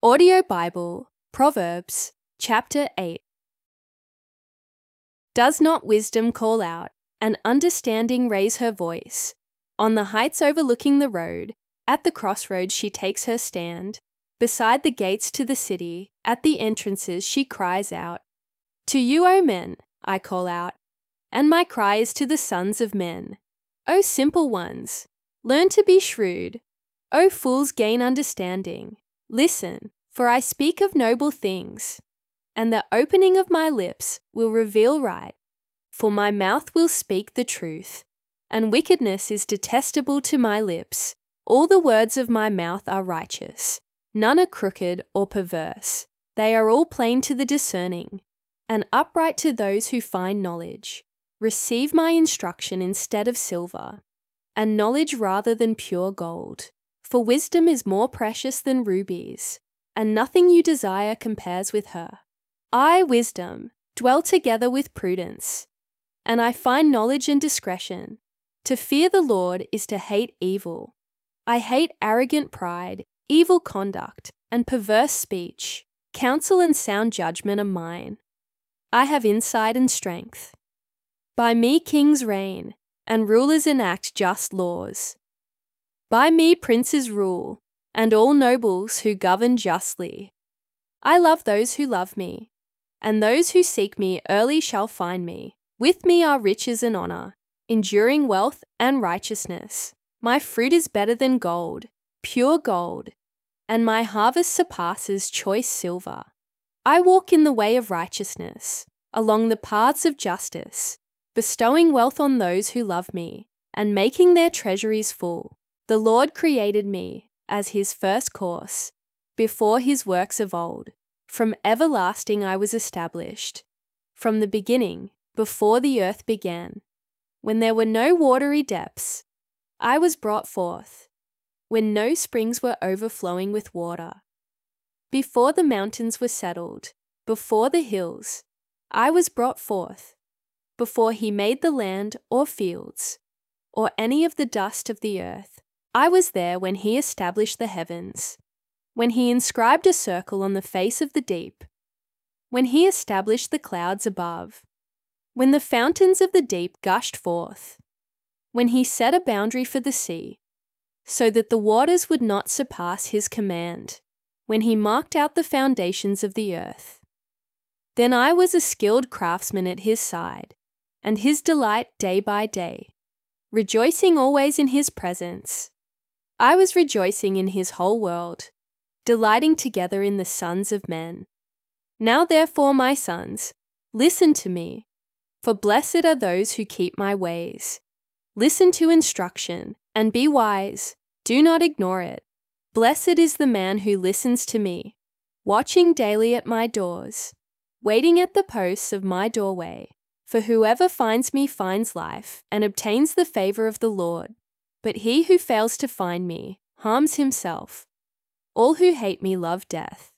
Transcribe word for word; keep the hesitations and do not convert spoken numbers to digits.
Audio Bible, Proverbs, chapter eight. Does not wisdom call out, and understanding raise her voice? On the heights overlooking the road, at the crossroads she takes her stand. Beside the gates to the city, at the entrances she cries out. To you, O men, I call out, and my cry is to the sons of men. O simple ones, learn to be shrewd. O fools, gain understanding. Listen, for I speak of noble things, and the opening of my lips will reveal right. For my mouth will speak the truth, and wickedness is detestable to my lips. All the words of my mouth are righteous, none are crooked or perverse. They are all plain to the discerning, and upright to those who find knowledge. Receive my instruction instead of silver, and knowledge rather than pure gold. For wisdom is more precious than rubies, and nothing you desire compares with her. I, wisdom, dwell together with prudence, and I find knowledge and discretion. To fear the Lord is to hate evil. I hate arrogant pride, evil conduct, and perverse speech. Counsel and sound judgment are mine. I have insight and strength. By me kings reign, and rulers enact just laws. By me princes rule, and all nobles who govern justly. I love those who love me, and those who seek me early shall find me. With me are riches and honor, enduring wealth and righteousness. My fruit is better than gold, pure gold, and my harvest surpasses choice silver. I walk in the way of righteousness, along the paths of justice, bestowing wealth on those who love me, and making their treasuries full. The Lord created me as his first course, before his works of old. From everlasting I was established, from the beginning, before the earth began. When there were no watery depths, I was brought forth, when no springs were overflowing with water. Before the mountains were settled, before the hills, I was brought forth, before he made the land or fields, or any of the dust of the earth. I was there when he established the heavens, when he inscribed a circle on the face of the deep, when he established the clouds above, when the fountains of the deep gushed forth, when he set a boundary for the sea, so that the waters would not surpass his command, when he marked out the foundations of the earth. Then I was a skilled craftsman at his side, and his delight day by day, rejoicing always in his presence. I was rejoicing in his whole world, delighting together in the sons of men. Now therefore, my sons, listen to me, for blessed are those who keep my ways. Listen to instruction, and be wise, do not ignore it. Blessed is the man who listens to me, watching daily at my doors, waiting at the posts of my doorway. For whoever finds me finds life, and obtains the favor of the Lord. But he who fails to find me harms himself. All who hate me love death.